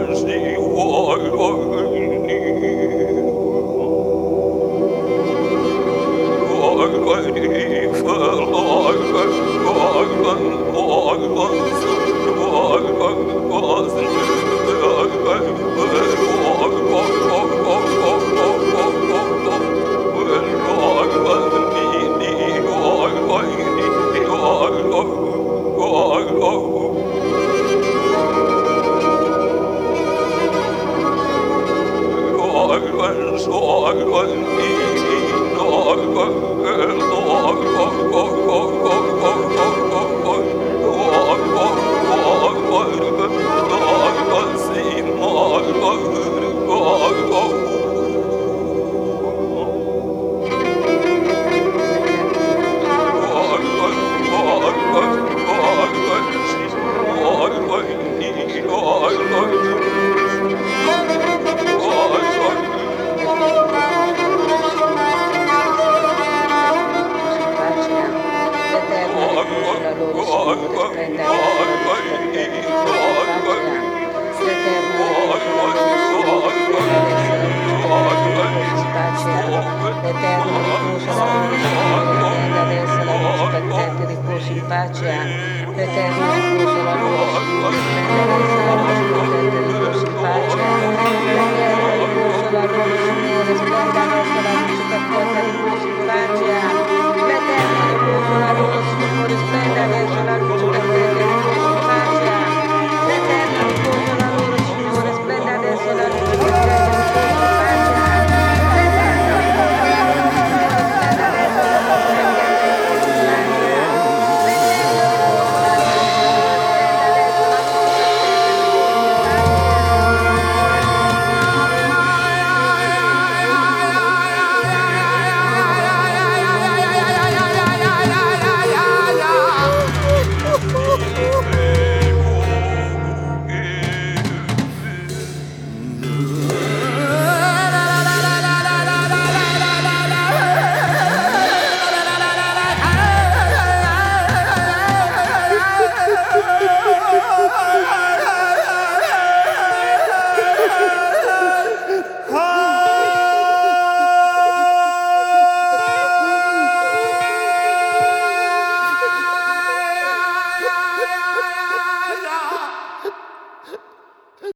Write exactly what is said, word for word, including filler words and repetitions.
L'Eterno riposa la loro, Signore, splenda verso la luce per te che riposi in pace anche. L'Eterno riposa la loro, Signore, splenda verso la luce per te che riposi in pace anche. L'Eterno riposa la loro, Signore, splenda verso la luce per te che riposi in pace anche. L'Eterno riposa la loro, Signore, splenda verso la luce per te che riposi